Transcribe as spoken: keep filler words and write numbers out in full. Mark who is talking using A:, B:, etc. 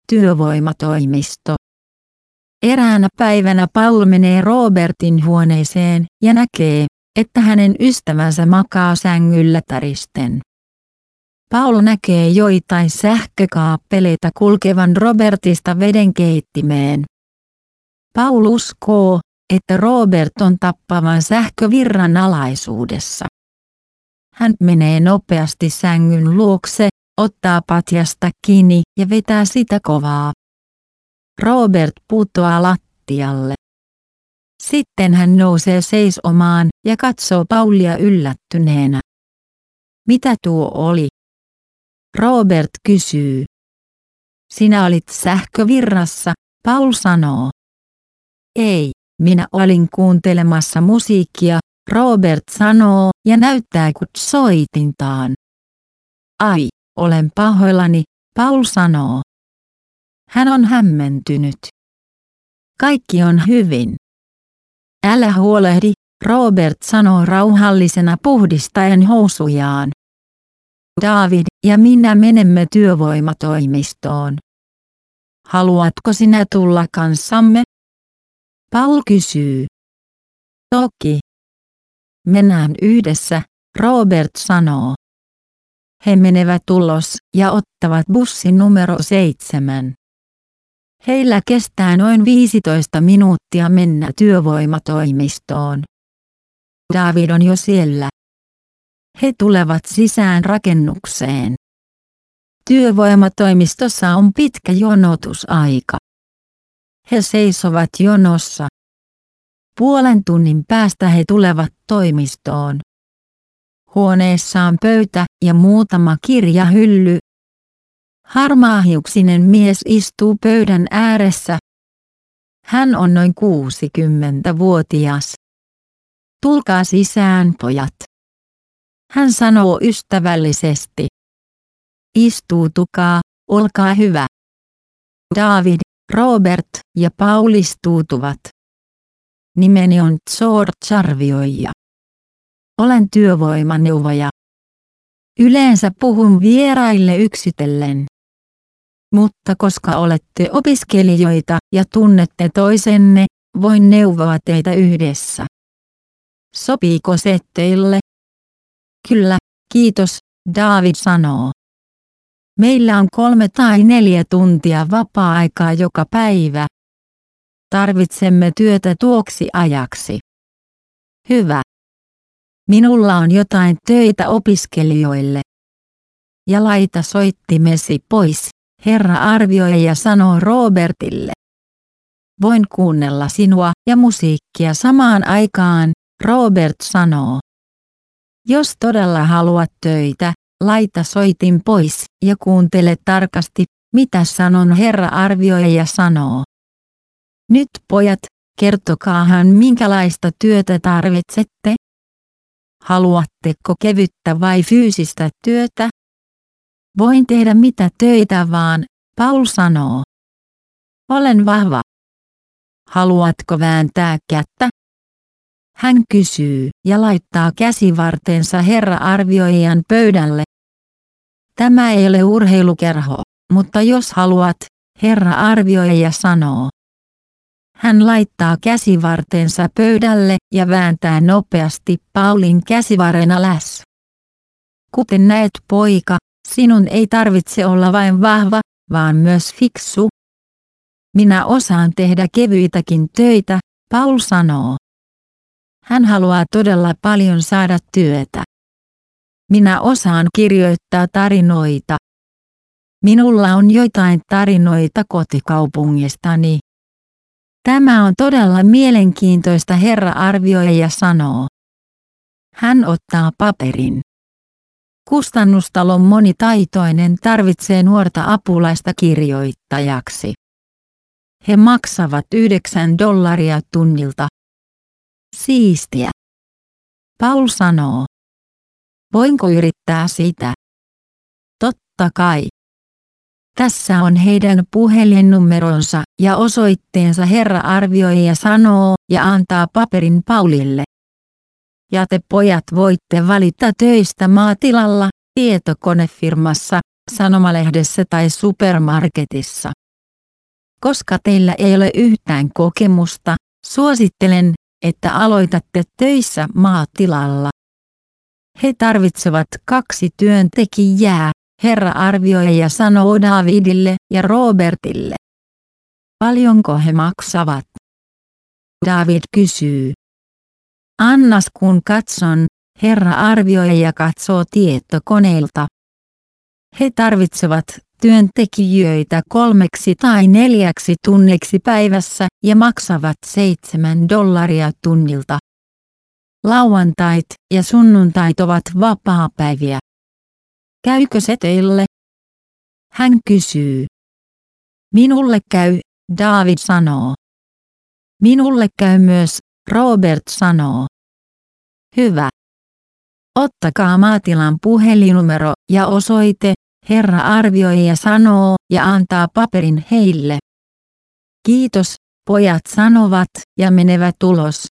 A: työvoimatoimisto. Eräänä päivänä Paul menee Robertin huoneeseen ja näkee, että hänen ystävänsä makaa sängyllä täristen. Paul näkee joitain sähkökaappeleita kulkevan Robertista vedenkeittimeen. Paul uskoo, että Robert on tappavan sähkövirran alaisuudessa. Hän menee nopeasti sängyn luokse, ottaa patjasta kiinni ja vetää sitä kovaa. Robert putoaa lattialle. Sitten hän nousee seisomaan ja katsoo Paulia yllättyneenä. Mitä tuo oli? Robert kysyy. Sinä olit sähkövirrassa, Paul sanoo. Ei, minä olin kuuntelemassa musiikkia, Robert sanoo ja näyttää soitintaan. Ai, olen pahoillani, Paul sanoo. Hän on hämmentynyt. Kaikki on hyvin. Älä huolehdi, Robert sanoo rauhallisena puhdistaen housujaan. David ja minä menemme työvoimatoimistoon. Haluatko sinä tulla kanssamme? Paul kysyy. Toki. Mennään yhdessä, Robert sanoo. He menevät ulos ja ottavat bussin numero seitsemän. Heillä kestää noin viisitoista minuuttia mennä työvoimatoimistoon. David on jo siellä. He tulevat sisään rakennukseen. Työvoimatoimistossa on pitkä jonotusaika. He seisovat jonossa. Puolen tunnin päästä he tulevat toimistoon. Huoneessa on pöytä ja muutama kirjahylly. Harmaahiuksinen mies istuu pöydän ääressä. Hän on noin kuusikymmentävuotias. Tulkaa sisään, pojat. Hän sanoo ystävällisesti. Istuutukaa, olkaa hyvä. David, Robert ja Paul istuutuvat. Nimeni on George Arvioija. Olen työvoimaneuvoja. Yleensä puhun vieraille yksitellen. Mutta koska olette opiskelijoita ja tunnette toisenne, voin neuvoa teitä yhdessä. Sopiiko se teille? Kyllä, kiitos, David sanoo. Meillä on kolme tai neljä tuntia vapaa-aikaa joka päivä. Tarvitsemme työtä tuoksi ajaksi. Hyvä. Minulla on jotain töitä opiskelijoille. Ja laita soittimesi pois, herra arvioija sanoo Robertille. Voin kuunnella sinua ja musiikkia samaan aikaan, Robert sanoo. Jos todella haluat töitä, laita soitin pois ja kuuntele tarkasti, mitä sanon herra arvioija sanoo. Nyt pojat, kertokaahan minkälaista työtä tarvitsette? Haluatteko kevyttä vai fyysistä työtä? Voin tehdä mitä töitä vaan, Paul sanoo. Olen vahva. Haluatko vääntää kättä? Hän kysyy ja laittaa käsivartensa herra arvioijan pöydälle. Tämä ei ole urheilukerho, mutta jos haluat, herra arvioija sanoo. Hän laittaa käsivartensa pöydälle ja vääntää nopeasti Paulin käsivarren alas. Kuten näet poika, sinun ei tarvitse olla vain vahva, vaan myös fiksu. Minä osaan tehdä kevyitäkin töitä, Paul sanoo. Hän haluaa todella paljon saada työtä. Minä osaan kirjoittaa tarinoita. Minulla on joitain tarinoita kotikaupungistani. Tämä on todella mielenkiintoista, herra arvioija sanoo. Hän ottaa paperin. Kustannustalon monitaitoinen tarvitsee nuorta apulaista kirjoittajaksi. He maksavat yhdeksän dollaria tunnilta. Siistiä. Paul sanoo. Voinko yrittää sitä? Totta kai. Tässä on heidän puhelinnumeronsa ja osoitteensa, herra arvioija sanoo ja antaa paperin Paulille. Ja te pojat voitte valita töistä maatilalla, tietokonefirmassa, sanomalehdessä tai supermarketissa. koska teillä ei ole yhtään kokemusta, suosittelen, että aloitatte töissä maatilalla. He tarvitsevat kaksi työntekijää, herra arvioija sanoo Davidille ja Robertille. Paljonko he maksavat? David kysyy. Annas kun katson, herra arvioija katsoo tietokoneelta. He tarvitsevat työntekijöitä kolmeksi tai neljäksi tunniksi päivässä ja maksavat seitsemän dollaria tunnilta. Lauantait ja sunnuntait ovat vapaapäiviä. Käykö se teille? Hän kysyy. Minulle käy, David sanoo. Minulle käy myös, Robert sanoo. Hyvä. Ottakaa maatilan puhelinnumero ja osoite, herra arvioija sanoo ja antaa paperin heille. Kiitos, pojat sanovat ja menevät ulos.